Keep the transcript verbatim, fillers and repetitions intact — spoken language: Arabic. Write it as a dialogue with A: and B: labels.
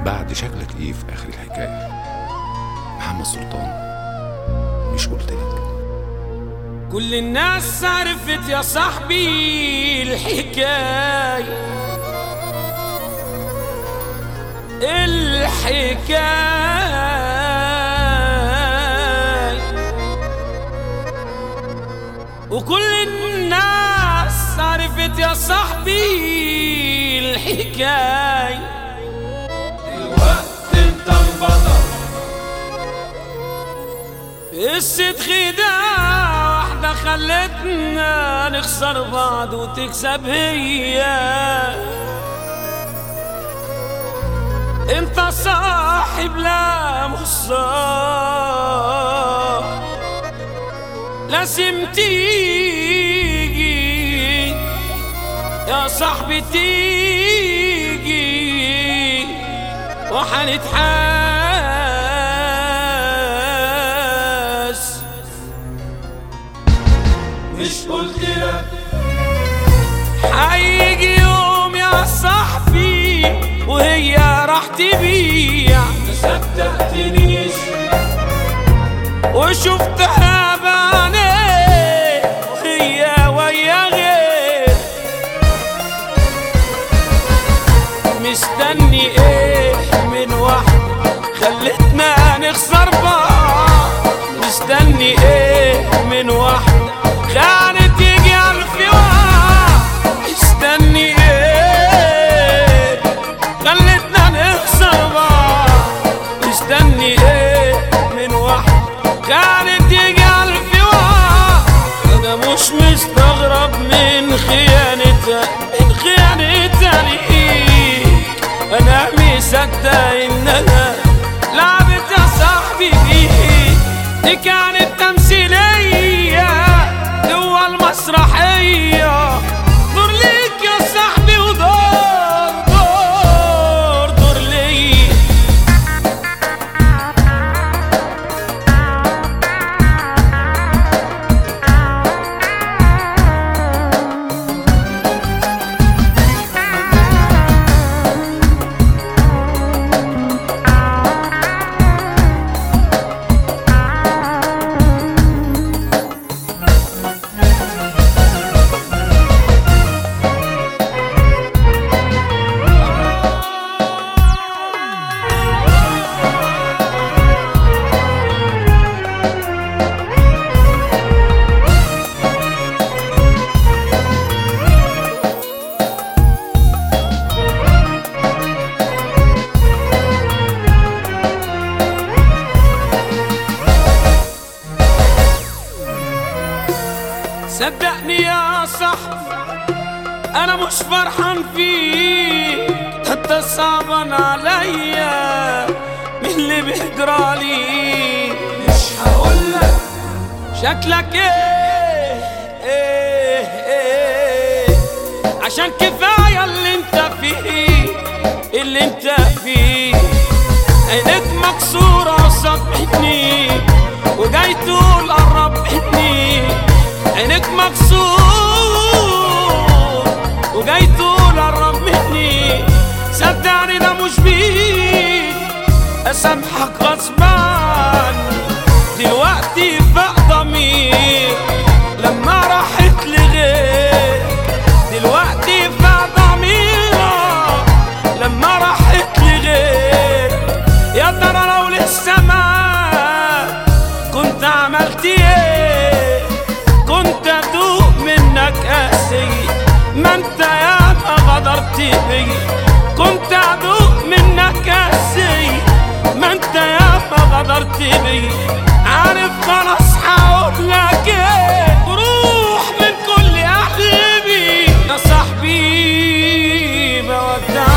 A: بعد شكلك ايه في اخر الحكايه؟ محمد سلطان، مش قلتلك؟
B: كل الناس عرفت يا صاحبي الحكاية الحكاية وكل الناس عرفت يا صاحبي الحكاية.
C: الوقت انت انبطل
B: قصة خداع واحدة خلتنا نخسر بعض وتكسب هي. انت صاحب لا مصاب لازم تيجي يا صاحبي تيجي وحنتحاس.
C: مش قلتلك
B: هيجي يوم يا صاحبي وهي راح تبيع.
C: ما صدقتنيش
B: وشفتها بعيني وهي ويا غير. مستني ايه من واحدة خلتنا نخسر بعض؟ مستني ايه من واحدة خانت يجي ألف واحد؟ مستني ايه خلتنا نخسر بعض؟ مستني ايه من واحدة كانت يجي ألف واحد؟ أنا مش مستغرب من خيانتها من خيانتها ليك. أنا مصدق إنها لعبت يا صاحبي بيك. دي كانت تمثيلية جوا المسرحية. دور ليك يا صاحبي ودور دور دور ليك. صدقني يا صاحبي انا مش فرحان فيك. انت صعبان عليا من اللي بيجرالي.
C: مش هقولك
B: شكلك ايه ايه ايه عشان كفاية اللي انت فيه اللي انت فيه. عينك مكسورة صدقتني وجاي تقول قرب مني. عينك مكسور وجاي تقول قرب مني. صدقني ده مش بيك اسامحك غصب عني. دلوقتي فاق ضمير لما راحت لغير. دلوقتي فاق ضميرك لما راحت لغير. يا ترى لو لسه ما كنت عملت ايه؟ كنت ادوق منك قاسي ما انت ياما غدرت بي. كنت ادوق منك قاسي ما انت ياما غدرت بي. عارف خلاص هقولك ايه؟ روح من كل احلامي يا صاحبي بودعك.